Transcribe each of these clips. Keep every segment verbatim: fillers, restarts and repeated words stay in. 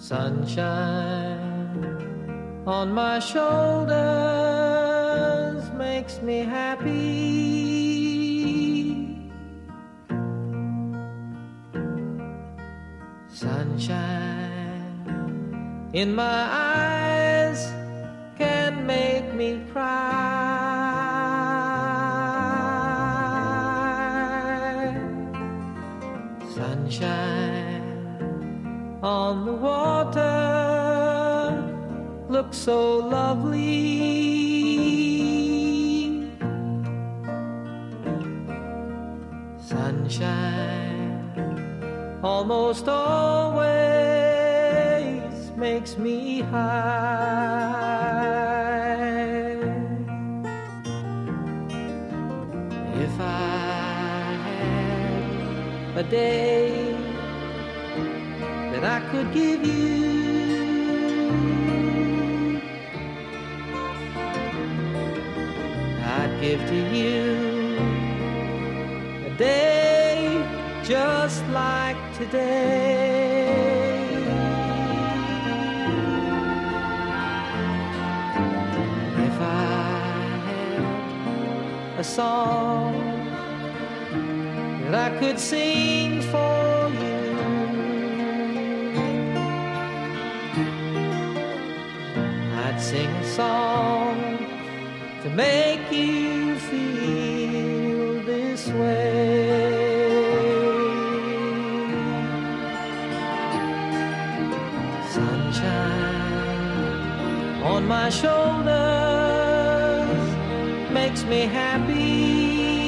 Sunshine on my shoulders makes me happy. Sunshine in my eyes can make me cry. Sunshine on the water looks so lovely. Sunshine almost always makes me high. If I had a day that I could give you, I'd give to you a day just like today. If I had a song that I could sing for you, I'd sing a song to make you feel this way. Sunshine on my shoulders makes me happy.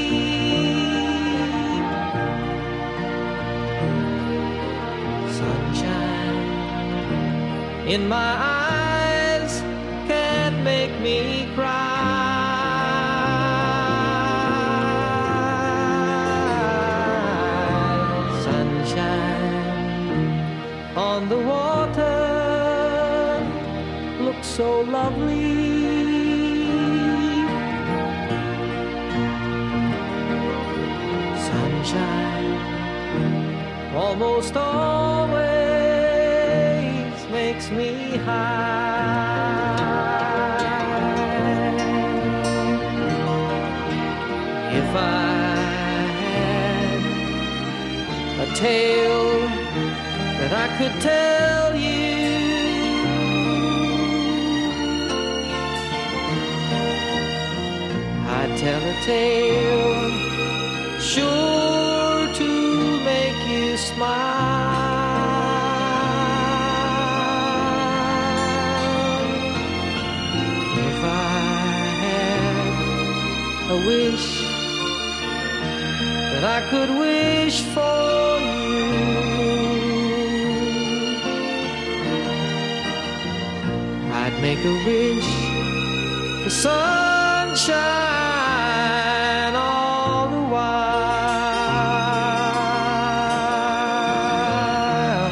Sunshine in my eyes can make me cry. On the water looks so lovely. Sunshine almost always makes me high. If I had a tale that I could tell you, I'd tell a tale sure to make you smile. If I had a wish that I could wish for you, I'd make a wish for sunshine all the while.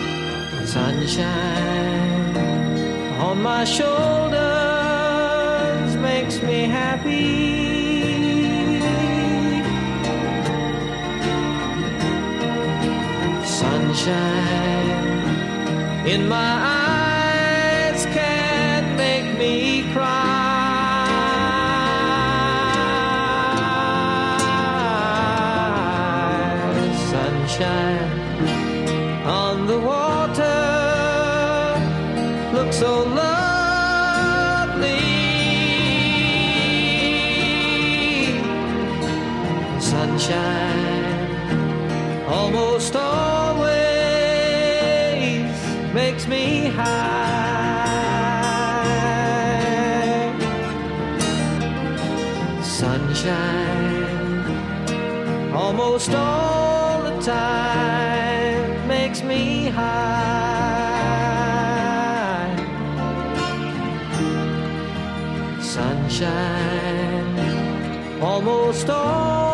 Sunshine on my shoulders makes me happy. Sunshine in my eyes can make me cry. Sunshine on the water looks so lovely. Sunshine almost always makes me high. Sunshine almost all the time makes me high. Sunshine almost all